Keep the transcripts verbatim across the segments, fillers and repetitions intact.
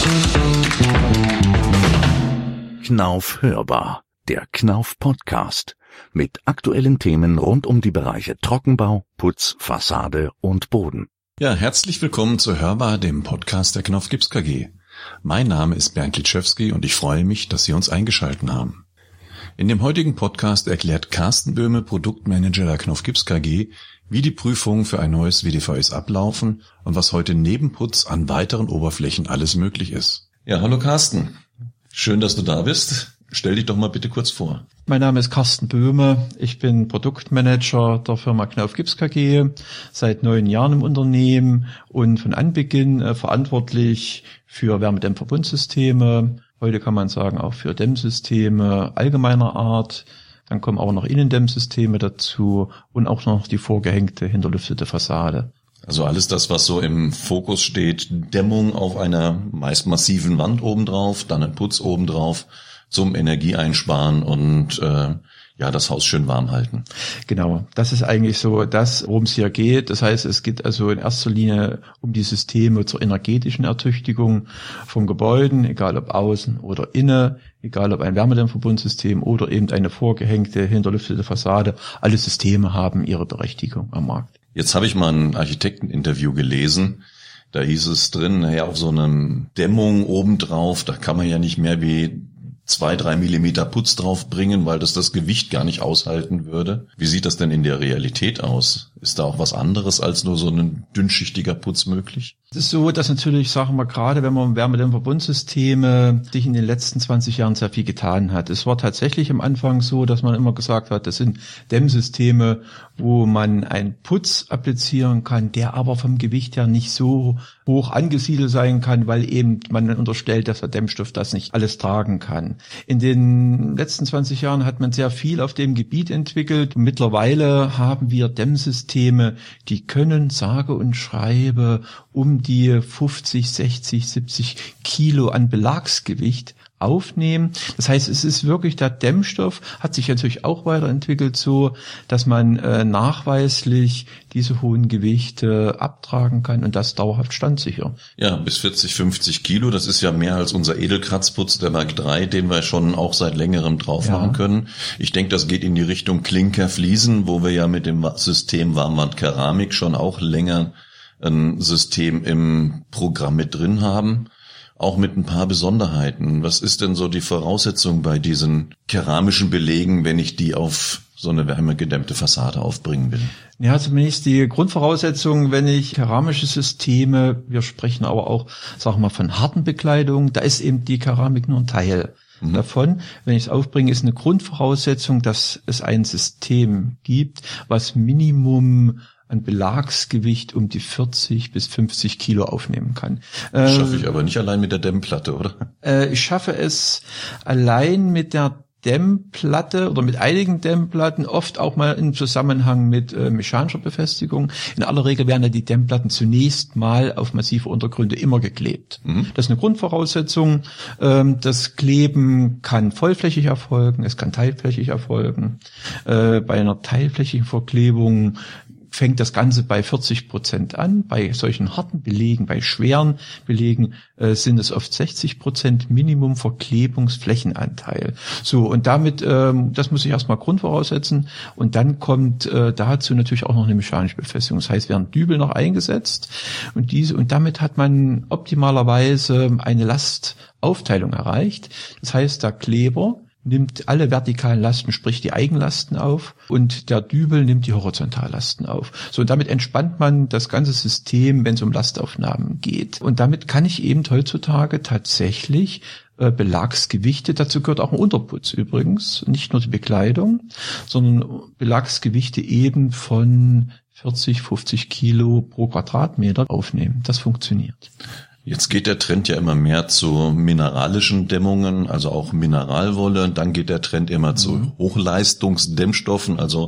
Knauf hörbar, der Knauf Podcast mit aktuellen Themen rund um die Bereiche Trockenbau, Putz, Fassade und Boden. Ja, herzlich willkommen zu Hörbar, dem Podcast der Knauf Gips K G. Mein Name ist Bernd Litschewski und ich freue mich, dass Sie uns eingeschaltet haben. In dem heutigen Podcast erklärt Carsten Böhme, Produktmanager der Knauf Gips K G, wie die Prüfungen für ein neues W D V S ablaufen und was heute neben Putz an weiteren Oberflächen alles möglich ist. Ja, hallo Carsten. Schön, dass du da bist. Stell dich doch mal bitte kurz vor. Mein Name ist Carsten Böhme. Ich bin Produktmanager der Firma Knauf Gips K G, seit neun Jahren im Unternehmen und von Anbeginn äh, verantwortlich für Wärmedämmverbundsysteme. Heute kann man sagen auch für Dämmsysteme allgemeiner Art. Dann kommen auch noch Innendämmsysteme dazu und auch noch die vorgehängte, hinterlüftete Fassade. Also alles das, was so im Fokus steht, Dämmung auf einer meist massiven Wand obendrauf, dann ein Putz obendrauf zum Energieeinsparen und äh, ja, das Haus schön warm halten. Genau, das ist eigentlich so das, worum es hier geht. Das heißt, es geht also in erster Linie um die Systeme zur energetischen Ertüchtigung von Gebäuden, egal ob außen oder innen, egal ob ein Wärmedämmverbundsystem oder eben eine vorgehängte, hinterlüftete Fassade. Alle Systeme haben ihre Berechtigung am Markt. Jetzt habe ich mal ein Architekteninterview gelesen. Da hieß es drin, naja, auf so einem Dämmung obendrauf, da kann man ja nicht mehr wie zwei, drei Millimeter Putz drauf bringen, weil das das Gewicht gar nicht aushalten würde. Wie sieht das denn in der Realität aus? Ist da auch was anderes als nur so ein dünnschichtiger Putz möglich? Es ist so, dass natürlich, sagen wir gerade, wenn man Wärmedämmverbundsysteme sich in den letzten zwanzig Jahren sehr viel getan hat. Es war tatsächlich am Anfang so, dass man immer gesagt hat, das sind Dämmsysteme, wo man einen Putz applizieren kann, der aber vom Gewicht her nicht so hoch angesiedelt sein kann, weil eben man unterstellt, dass der Dämmstoff das nicht alles tragen kann. In den letzten zwanzig Jahren hat man sehr viel auf dem Gebiet entwickelt. Mittlerweile haben wir Dämmsysteme, die können sage und schreibe um die fünfzig, sechzig, siebzig Kilo an Belagsgewicht aufnehmen. Das heißt, es ist wirklich, der Dämmstoff hat sich natürlich auch weiterentwickelt so, dass man äh, nachweislich diese hohen Gewichte abtragen kann und das dauerhaft standsicher. Ja, bis vierzig, fünfzig Kilo, das ist ja mehr als unser Edelkratzputz, der Mark drei, den wir schon auch seit längerem drauf machen ja. können. Ich denke, das geht in die Richtung Klinkerfliesen, wo wir ja mit dem System Warmwandkeramik schon auch länger ein System im Programm mit drin haben. Auch mit ein paar Besonderheiten. Was ist denn so die Voraussetzung bei diesen keramischen Belegen, wenn ich die auf so eine wärmegedämmte Fassade aufbringen will? Ja, zumindest die Grundvoraussetzung, wenn ich keramische Systeme, wir sprechen aber auch, sagen wir mal, von harten Bekleidungen, da ist eben die Keramik nur ein Teil mhm. davon. Wenn ich es aufbringe, ist eine Grundvoraussetzung, dass es ein System gibt, was Minimum an Belagsgewicht um die vierzig bis fünfzig Kilo aufnehmen kann. Das schaffe ich aber nicht allein mit der Dämmplatte, oder? Äh, ich schaffe es allein mit der Dämmplatte oder mit einigen Dämmplatten, oft auch mal im Zusammenhang mit äh, mechanischer Befestigung. In aller Regel werden ja die Dämmplatten zunächst mal auf massive Untergründe immer geklebt. Mhm. Das ist eine Grundvoraussetzung. Ähm, das Kleben kann vollflächig erfolgen, es kann teilflächig erfolgen. Äh, bei einer teilflächigen Verklebung fängt das Ganze bei vierzig Prozent an. Bei solchen harten Belegen, bei schweren Belegen äh, sind es oft sechzig Prozent Minimum Verklebungsflächenanteil. So, und damit, ähm, das muss ich erstmal grundvoraussetzen. Und dann kommt äh, dazu natürlich auch noch eine mechanische Befestigung. Das heißt, werden Dübel noch eingesetzt. Und diese, und damit hat man optimalerweise eine Lastaufteilung erreicht. Das heißt, der Kleber nimmt alle vertikalen Lasten, sprich die Eigenlasten auf, und der Dübel nimmt die Horizontallasten auf. So, und damit entspannt man das ganze System, wenn es um Lastaufnahmen geht. Und damit kann ich eben heutzutage tatsächlich äh, Belagsgewichte, dazu gehört auch ein Unterputz übrigens, nicht nur die Bekleidung, sondern Belagsgewichte eben von vierzig, fünfzig Kilo pro Quadratmeter aufnehmen. Das funktioniert. Jetzt geht der Trend ja immer mehr zu mineralischen Dämmungen, also auch Mineralwolle. Dann geht der Trend immer mhm. zu Hochleistungsdämmstoffen, also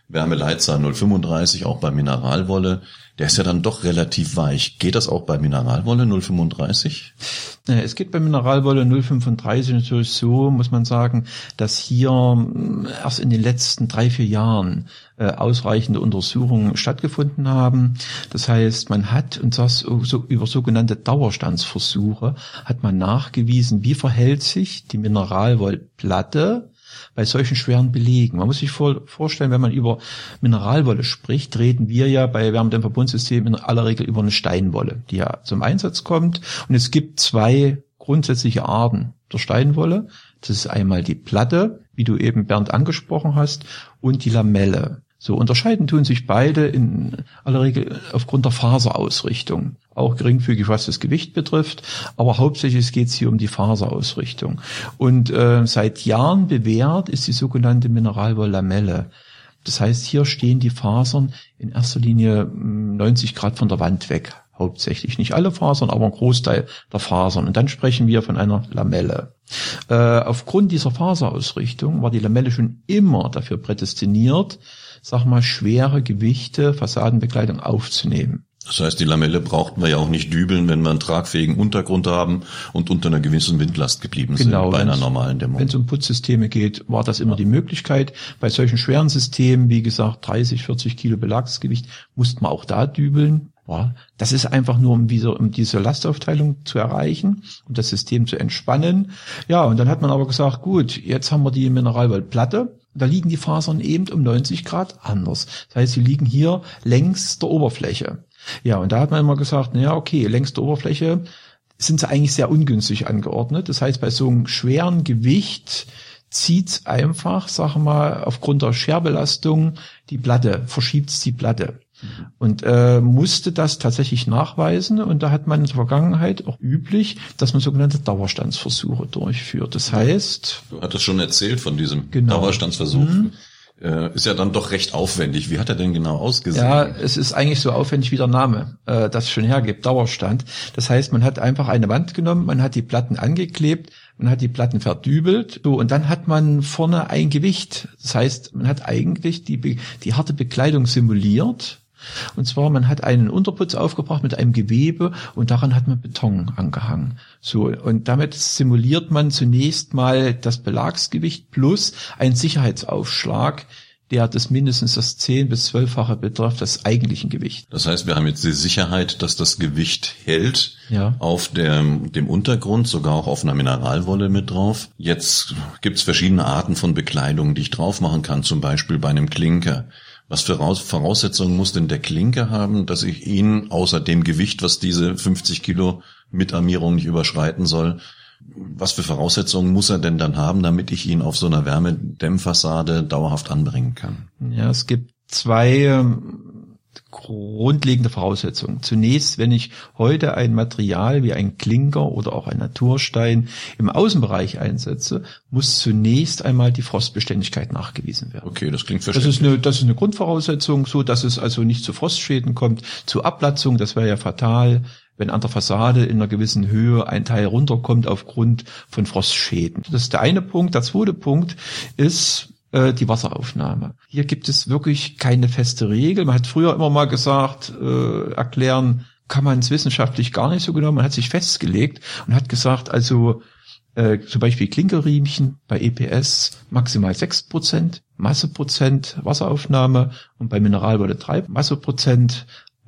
Wärmeleitzahl null Komma fünfunddreißig, auch bei Mineralwolle. Der ist ja dann doch relativ weich. Geht das auch bei Mineralwolle null Komma fünfunddreißig? Es geht bei Mineralwolle null Komma fünfunddreißig natürlich so, muss man sagen, dass hier erst in den letzten drei, vier Jahren äh, ausreichende Untersuchungen stattgefunden haben. Das heißt, man hat, und das so, über sogenannte Dauerstandsversuche, hat man nachgewiesen, wie verhält sich die Mineralwollplatte bei solchen schweren Belegen. Man muss sich vor, vorstellen, wenn man über Mineralwolle spricht, reden wir ja bei Wärmedämmverbundsystemen in aller Regel über eine Steinwolle, die ja zum Einsatz kommt. Und es gibt zwei grundsätzliche Arten der Steinwolle. Das ist einmal die Platte, wie du eben, Bernd, angesprochen hast, und die Lamelle. So, unterscheiden tun sich beide in aller Regel aufgrund der Faserausrichtung. Auch geringfügig, was das Gewicht betrifft, aber hauptsächlich geht es hier um die Faserausrichtung. Und äh, seit Jahren bewährt ist die sogenannte Mineralwolllamelle. Das heißt, hier stehen die Fasern in erster Linie neunzig Grad von der Wand weg. Hauptsächlich nicht alle Fasern, aber ein Großteil der Fasern. Und dann sprechen wir von einer Lamelle. Äh, aufgrund dieser Faserausrichtung war die Lamelle schon immer dafür prädestiniert, sag mal, schwere Gewichte, Fassadenbekleidung aufzunehmen. Das heißt, die Lamelle brauchten wir ja auch nicht dübeln, wenn wir einen tragfähigen Untergrund haben und unter einer gewissen Windlast geblieben sind, genau, bei einer normalen Dämmung. Wenn es um Putzsysteme geht, war das immer die Möglichkeit. Bei solchen schweren Systemen, wie gesagt, dreißig, vierzig Kilo Belagsgewicht, musste man auch da dübeln. Ja, das ist einfach nur, um diese, um diese Lastaufteilung zu erreichen, um das System zu entspannen. Ja, und dann hat man aber gesagt, gut, jetzt haben wir die Mineralwollplatte. Da liegen die Fasern eben um neunzig Grad anders. Das heißt, sie liegen hier längs der Oberfläche. Ja, und da hat man immer gesagt, naja, okay, längs der Oberfläche sind sie eigentlich sehr ungünstig angeordnet. Das heißt, bei so einem schweren Gewicht zieht's einfach, sag mal, aufgrund der Scherbelastung die Platte, verschiebt's die Platte. Und äh, musste das tatsächlich nachweisen. Und da hat man in der Vergangenheit auch üblich, dass man sogenannte Dauerstandsversuche durchführt. Das heißt... Du hattest schon erzählt von diesem genau. Dauerstandsversuch. Mhm. Äh, ist ja dann doch recht aufwendig. Wie hat er denn genau ausgesehen? Ja, es ist eigentlich so aufwendig wie der Name äh, das schon hergibt, Dauerstand. Das heißt, man hat einfach eine Wand genommen, man hat die Platten angeklebt, man hat die Platten verdübelt, so, und dann hat man vorne ein Gewicht. Das heißt, man hat eigentlich die, die harte Bekleidung simuliert. Und zwar, man hat einen Unterputz aufgebracht mit einem Gewebe und daran hat man Beton angehangen. So, und damit simuliert man zunächst mal das Belagsgewicht plus einen Sicherheitsaufschlag, der das mindestens das zehn- bis zwölffache betrifft, das eigentlichen Gewicht. Das heißt, wir haben jetzt die Sicherheit, dass das Gewicht hält, ja, auf dem, dem Untergrund, sogar auch auf einer Mineralwolle mit drauf. Jetzt gibt's verschiedene Arten von Bekleidung, die ich drauf machen kann, zum Beispiel bei einem Klinker. Was für Voraussetzungen muss denn der Klinker haben, dass ich ihn außer dem Gewicht, was diese fünfzig Kilo mit Armierung nicht überschreiten soll, was für Voraussetzungen muss er denn dann haben, damit ich ihn auf so einer Wärmedämmfassade dauerhaft anbringen kann? Ja, es gibt zwei ähm, grundlegende Voraussetzungen. Zunächst, wenn ich heute ein Material wie ein Klinker oder auch ein Naturstein im Außenbereich einsetze, muss zunächst einmal die Frostbeständigkeit nachgewiesen werden. Okay, das klingt verständlich. Das ist eine, das ist eine Grundvoraussetzung, so dass es also nicht zu Frostschäden kommt, zu Ablatzung, das wäre ja fatal, wenn an der Fassade in einer gewissen Höhe ein Teil runterkommt aufgrund von Frostschäden. Das ist der eine Punkt. Der zweite Punkt ist äh, die Wasseraufnahme. Hier gibt es wirklich keine feste Regel. Man hat früher immer mal gesagt, äh, erklären kann man es wissenschaftlich gar nicht so genau. Man hat sich festgelegt und hat gesagt, also äh, zum Beispiel Klinkerriemchen bei E P S maximal sechs Prozent, Masseprozent Wasseraufnahme und bei Mineralwolle drei Masseprozent.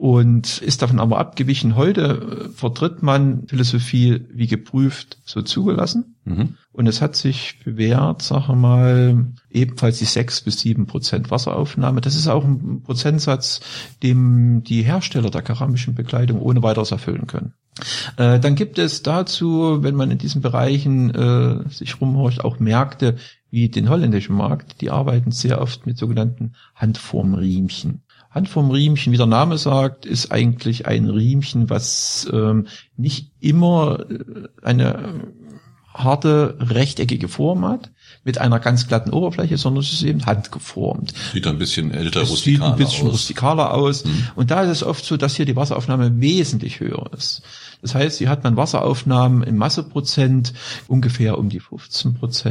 Und ist davon aber abgewichen. Heute vertritt man Philosophie wie geprüft, so zugelassen. Mhm. Und es hat sich bewährt, sagen wir mal, ebenfalls die sechs bis sieben Prozent Wasseraufnahme. Das ist auch ein Prozentsatz, dem die Hersteller der keramischen Bekleidung ohne weiteres erfüllen können. Äh, dann gibt es dazu, wenn man in diesen Bereichen äh, sich rumhorcht, auch Märkte wie den holländischen Markt. Die arbeiten sehr oft mit sogenannten Handformriemchen. Handformriemchen, wie der Name sagt, ist eigentlich ein Riemchen, was ähm, nicht immer eine harte, rechteckige Form hat, mit einer ganz glatten Oberfläche, sondern es ist eben handgeformt. Sieht ein bisschen älter, es rustikaler aus. Sieht ein bisschen aus. rustikaler aus. Mhm. Und da ist es oft so, dass hier die Wasseraufnahme wesentlich höher ist. Das heißt, hier hat man Wasseraufnahmen im Masseprozent ungefähr um die fünfzehn Prozent.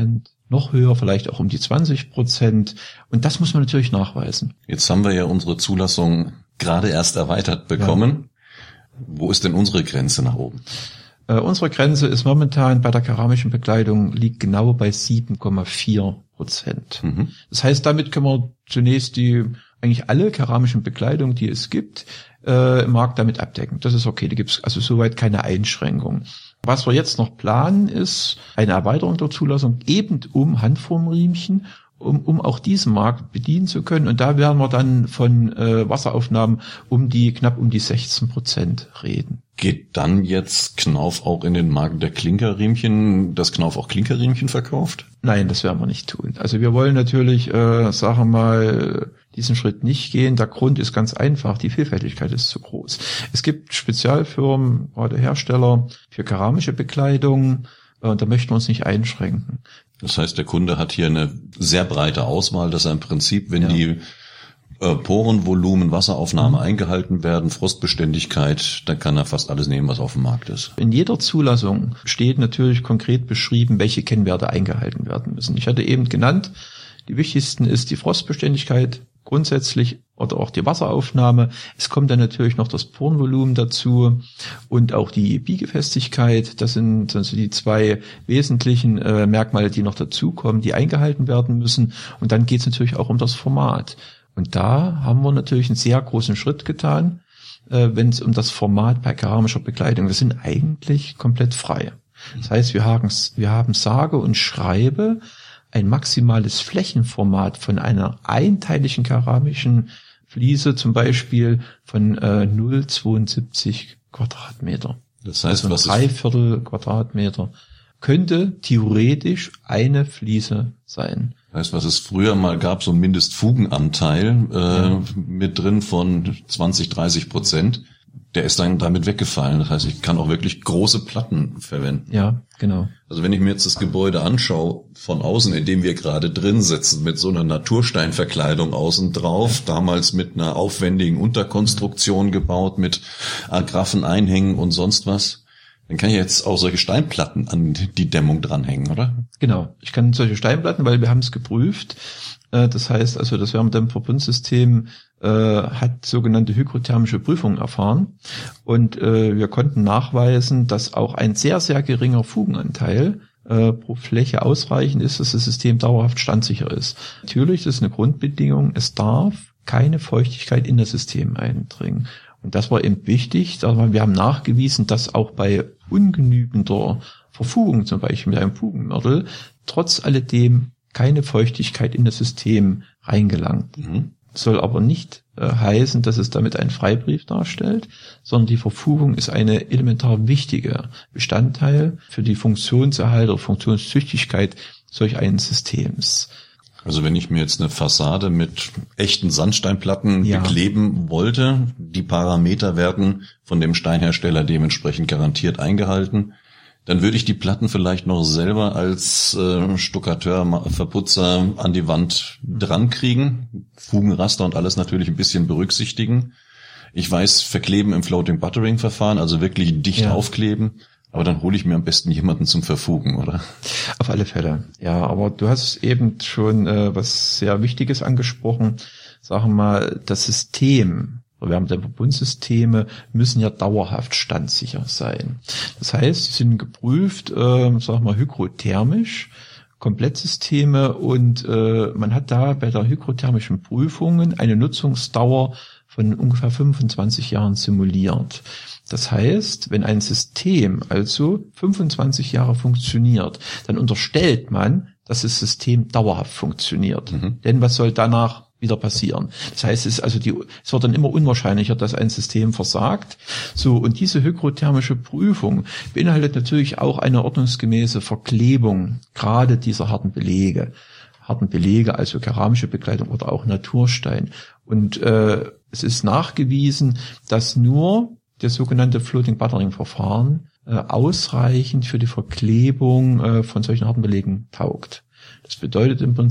noch höher, vielleicht auch um die zwanzig Prozent. Und das muss man natürlich nachweisen. Jetzt haben wir ja unsere Zulassung gerade erst erweitert bekommen. Ja. Wo ist denn unsere Grenze nach oben? Äh, unsere Grenze ist momentan bei der keramischen Bekleidung liegt genau bei sieben Komma vier Prozent. Mhm. Das heißt, damit können wir zunächst die eigentlich alle keramischen Bekleidungen, die es gibt, äh, im Markt damit abdecken. Das ist okay, da gibt es also soweit keine Einschränkung. Was wir jetzt noch planen, ist eine Erweiterung der Zulassung eben um Handformriemchen, um, um auch diesen Markt bedienen zu können. Und da werden wir dann von äh, Wasseraufnahmen um die knapp um die sechzehn Prozent reden. Geht dann jetzt Knauf auch in den Markt der Klinkerriemchen, dass Knauf auch Klinkerriemchen verkauft? Nein, das werden wir nicht tun. Also wir wollen natürlich, äh, sagen wir mal, diesen Schritt nicht gehen. Der Grund ist ganz einfach, die Vielfältigkeit ist zu groß. Es gibt Spezialfirmen, gerade Hersteller für keramische Bekleidung, äh, da möchten wir uns nicht einschränken. Das heißt, der Kunde hat hier eine sehr breite Auswahl, dass er im Prinzip, wenn ja. die äh, Porenvolumen, Wasseraufnahme mhm. eingehalten werden, Frostbeständigkeit, dann kann er fast alles nehmen, was auf dem Markt ist. In jeder Zulassung steht natürlich konkret beschrieben, welche Kennwerte eingehalten werden müssen. Ich hatte eben genannt, die wichtigsten ist die Frostbeständigkeit grundsätzlich oder auch die Wasseraufnahme. Es kommt dann natürlich noch das Porenvolumen dazu und auch die Biegefestigkeit. Das sind also die zwei wesentlichen äh, Merkmale, die noch dazukommen, die eingehalten werden müssen. Und dann geht es natürlich auch um das Format. Und da haben wir natürlich einen sehr großen Schritt getan, äh, wenn es um das Format bei keramischer Bekleidung. Wir sind eigentlich komplett frei. Das heißt, wir haben, wir haben sage und schreibe ein maximales Flächenformat von einer einteiligen keramischen Fliese, zum Beispiel von äh, null Komma zweiundsiebzig Quadratmeter. Das heißt, also was drei Viertel Quadratmeter könnte theoretisch eine Fliese sein. Das heißt, was es früher mal gab, so ein Mindestfugenanteil äh, ja. mit drin von zwanzig, dreißig Prozent. Der ist dann damit weggefallen. Das heißt, ich kann auch wirklich große Platten verwenden. Ja, genau. Also wenn ich mir jetzt das Gebäude anschaue, von außen, in dem wir gerade drin sitzen, mit so einer Natursteinverkleidung außen drauf, damals mit einer aufwendigen Unterkonstruktion gebaut, mit Agraffen, Einhängen und sonst was, dann kann ich jetzt auch solche Steinplatten an die Dämmung dranhängen, oder? Genau. Ich kann solche Steinplatten, weil wir haben es geprüft. Das heißt also, das Wärmedämmverbundsystem äh, hat sogenannte hygrothermische Prüfungen erfahren und äh, wir konnten nachweisen, dass auch ein sehr, sehr geringer Fugenanteil äh, pro Fläche ausreichend ist, dass das System dauerhaft standsicher ist. Natürlich, das ist eine Grundbedingung, es darf keine Feuchtigkeit in das System eindringen. Und das war eben wichtig. Wir haben nachgewiesen, dass auch bei ungenügender Verfugung, zum Beispiel mit einem Fugenmörtel, trotz alledem keine Feuchtigkeit in das System reingelangt. Mhm. Soll aber nicht äh, heißen, dass es damit einen Freibrief darstellt, sondern die Verfugung ist eine elementar wichtige Bestandteil für die Funktionserhalt oder Funktionstüchtigkeit solch eines Systems. Also wenn ich mir jetzt eine Fassade mit echten Sandsteinplatten ja. bekleben wollte, die Parameter werden von dem Steinhersteller dementsprechend garantiert eingehalten, dann würde ich die Platten vielleicht noch selber als äh, Stuckateur, Verputzer an die Wand dran kriegen, Fugenraster und alles natürlich ein bisschen berücksichtigen. Ich weiß, verkleben im Floating Buttering Verfahren, also wirklich dicht ja. aufkleben, aber dann hole ich mir am besten jemanden zum Verfugen, oder? Auf alle Fälle, ja, aber du hast eben schon äh, was sehr Wichtiges angesprochen, sagen wir mal, das System, Wärmedämmverbundsysteme müssen ja dauerhaft standsicher sein. Das heißt, sie sind geprüft, äh, sag mal, hygrothermisch, Komplettsysteme und äh, man hat da bei der hygrothermischen Prüfungen eine Nutzungsdauer von ungefähr fünfundzwanzig Jahren simuliert. Das heißt, wenn ein System also fünfundzwanzig Jahre funktioniert, dann unterstellt man, dass das System dauerhaft funktioniert. Mhm. Denn was soll danach wieder passieren? Das heißt, es ist also die, es wird dann immer unwahrscheinlicher, dass ein System versagt. So, und diese hygrothermische Prüfung beinhaltet natürlich auch eine ordnungsgemäße Verklebung, gerade dieser harten Belege. Harten Belege, also keramische Bekleidung oder auch Naturstein. Und äh, es ist nachgewiesen, dass nur das sogenannte Floating Buttering Verfahren äh, ausreichend für die Verklebung äh, von solchen harten Belegen taugt. Das bedeutet im Prinzip,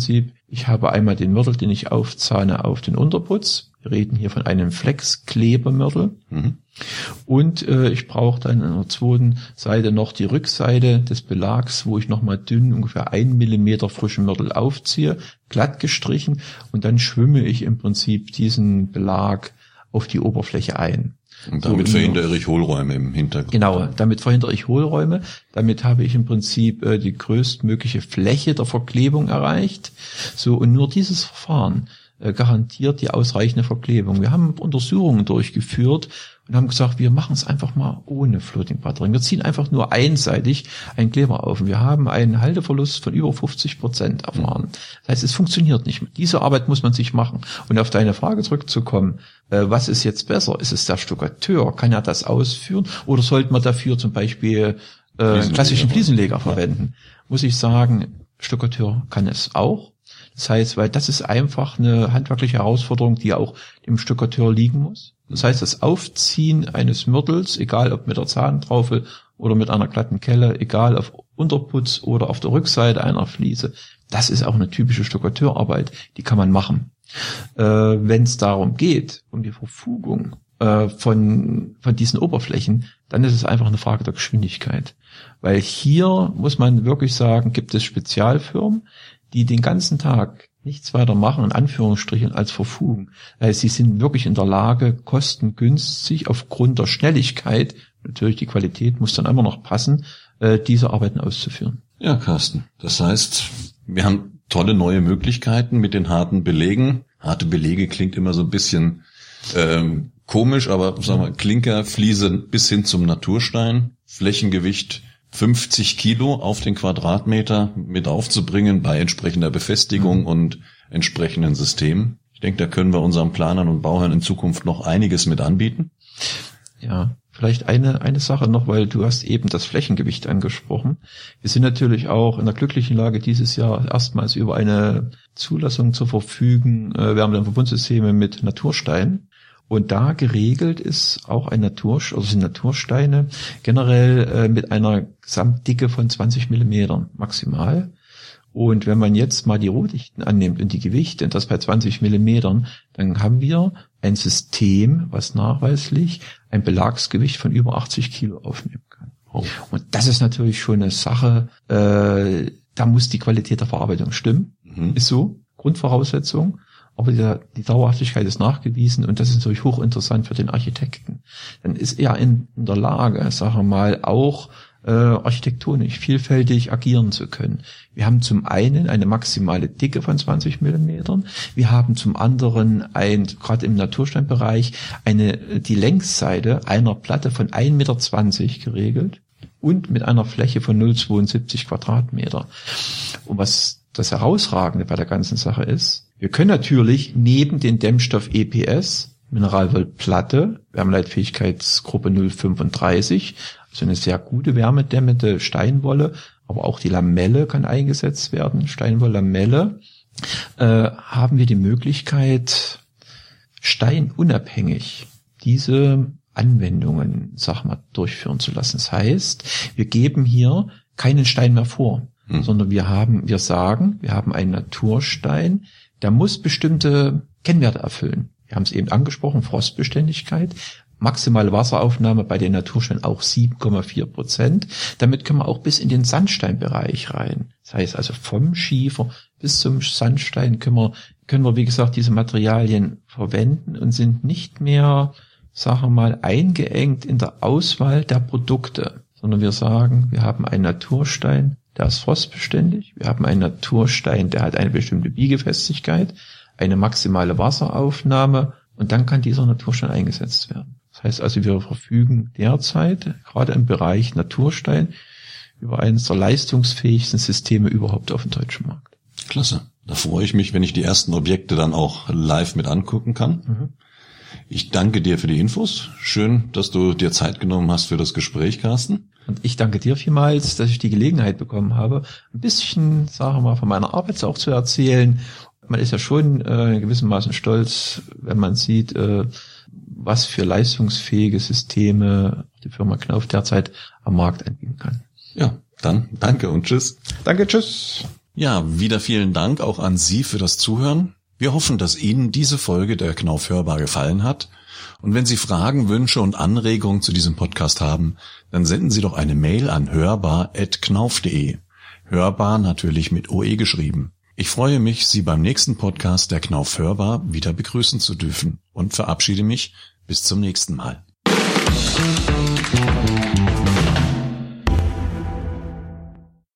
Ich habe einmal den Mörtel, den ich aufzahne auf den Unterputz. Wir reden hier von einem Flex-Klebermörtel. Mhm. Und äh, ich brauche dann an der zweiten Seite noch die Rückseite des Belags, wo ich nochmal dünn ungefähr ein Millimeter frischen Mörtel aufziehe, glatt gestrichen, und dann schwimme ich im Prinzip diesen Belag auf die Oberfläche ein. Und damit so, verhindere ich Hohlräume im Hintergrund. Genau, damit verhindere ich Hohlräume. Damit habe ich im Prinzip äh, die größtmögliche Fläche der Verklebung erreicht. So, und nur dieses Verfahren äh, garantiert die ausreichende Verklebung. Wir haben Untersuchungen durchgeführt und haben gesagt, wir machen es einfach mal ohne Floating Buttering. Wir ziehen einfach nur einseitig einen Kleber auf. Und wir haben einen Halteverlust von über fünfzig Prozent erfahren. Das heißt, es funktioniert nicht mehr. Diese Arbeit muss man sich machen. Und auf deine Frage zurückzukommen, äh, was ist jetzt besser? Ist es der Stuckateur? Kann er das ausführen? Oder sollte man dafür zum Beispiel äh, klassischen Fliesenleger verwenden? Muss ich sagen, Stuckateur kann es auch. Das heißt, weil das ist einfach eine handwerkliche Herausforderung, die auch dem Stuckateur liegen muss. Das heißt, das Aufziehen eines Mörtels, egal ob mit der Zahntraufe oder mit einer glatten Kelle, egal auf Unterputz oder auf der Rückseite einer Fliese, das ist auch eine typische Stuckateurarbeit, die kann man machen. Äh, wenn es darum geht, um die Verfugung äh, von, von diesen Oberflächen, dann ist es einfach eine Frage der Geschwindigkeit. Weil hier muss man wirklich sagen, gibt es Spezialfirmen, die den ganzen Tag nichts weiter machen, in Anführungsstrichen, als verfugen. Das heißt, sie sind wirklich in der Lage, kostengünstig aufgrund der Schnelligkeit, natürlich die Qualität muss dann immer noch passen, äh, diese Arbeiten auszuführen. Ja, Carsten, das heißt, wir haben tolle neue Möglichkeiten mit den harten Belegen. Harte Belege klingt immer so ein bisschen ähm, komisch, aber sagen wir, Klinker, Fliese bis hin zum Naturstein, Flächengewicht fünfzig Kilo auf den Quadratmeter mit aufzubringen bei entsprechender Befestigung mhm. und entsprechenden Systemen. Ich denke, da können wir unseren Planern und Bauherren in Zukunft noch einiges mit anbieten. Ja, vielleicht eine eine Sache noch, weil du hast eben das Flächengewicht angesprochen. Wir sind natürlich auch in der glücklichen Lage, dieses Jahr erstmals über eine Zulassung zu verfügen. Wir haben dann Verbundsysteme mit Naturstein. Und da geregelt ist auch ein Natur, also sind Natursteine generell äh, mit einer Gesamtdicke von zwanzig Millimetern maximal. Und wenn man jetzt mal die Rohdichten annimmt und die Gewichte, und das bei zwanzig Millimetern, dann haben wir ein System, was nachweislich ein Belagsgewicht von über achtzig Kilo aufnehmen kann. Oh. Und das ist natürlich schon eine Sache, äh, da muss die Qualität der Verarbeitung stimmen. Mhm. Ist so, Grundvoraussetzung. Aber die, die Dauerhaftigkeit ist nachgewiesen und das ist natürlich hochinteressant für den Architekten. Dann ist er in, in der Lage, sagen wir mal, auch äh, architektonisch vielfältig agieren zu können. Wir haben zum einen eine maximale Dicke von zwanzig Millimetern. Wir haben zum anderen ein, gerade im Natursteinbereich, eine die Längsseite einer Platte von ein Meter zwanzig geregelt und mit einer Fläche von null Komma zweiundsiebzig Quadratmeter. Und was das Herausragende bei der ganzen Sache ist, wir können natürlich neben den Dämmstoff E P S, Mineralwollplatte, Wärmeleitfähigkeitsgruppe null Komma fünfunddreißig, also eine sehr gute wärmedämmende Steinwolle, aber auch die Lamelle kann eingesetzt werden, Steinwolllamelle, äh, haben wir die Möglichkeit, steinunabhängig diese Anwendungen, sag mal, durchführen zu lassen. Das heißt, wir geben hier keinen Stein mehr vor, hm. sondern wir haben, wir sagen, wir haben einen Naturstein, der muss bestimmte Kennwerte erfüllen. Wir haben es eben angesprochen, Frostbeständigkeit, maximale Wasseraufnahme bei den Natursteinen auch sieben Komma vier Prozent. Damit können wir auch bis in den Sandsteinbereich rein. Das heißt also vom Schiefer bis zum Sandstein können wir, können wir wie gesagt, diese Materialien verwenden und sind nicht mehr, sagen wir mal, eingeengt in der Auswahl der Produkte, sondern wir sagen, wir haben einen Naturstein, der ist frostbeständig. Wir haben einen Naturstein, der hat eine bestimmte Biegefestigkeit, eine maximale Wasseraufnahme und dann kann dieser Naturstein eingesetzt werden. Das heißt also, wir verfügen derzeit, gerade im Bereich Naturstein, über eines der leistungsfähigsten Systeme überhaupt auf dem deutschen Markt. Klasse. Da freue ich mich, wenn ich die ersten Objekte dann auch live mit angucken kann. Mhm. Ich danke dir für die Infos. Schön, dass du dir Zeit genommen hast für das Gespräch, Carsten. Und ich danke dir vielmals, dass ich die Gelegenheit bekommen habe, ein bisschen, sagen wir mal, von meiner Arbeit auch zu erzählen. Man ist ja schon äh, in gewissem Maßen stolz, wenn man sieht, äh, was für leistungsfähige Systeme die Firma Knauf derzeit am Markt anbieten kann. Ja, dann danke und tschüss. Danke, tschüss. Ja, wieder vielen Dank auch an Sie für das Zuhören. Wir hoffen, dass Ihnen diese Folge der Knauf Hörbar gefallen hat. Und wenn Sie Fragen, Wünsche und Anregungen zu diesem Podcast haben, dann senden Sie doch eine Mail an hörbar at knauf punkt de. Hörbar natürlich mit O E geschrieben. Ich freue mich, Sie beim nächsten Podcast der Knauf Hörbar wieder begrüßen zu dürfen und verabschiede mich bis zum nächsten Mal.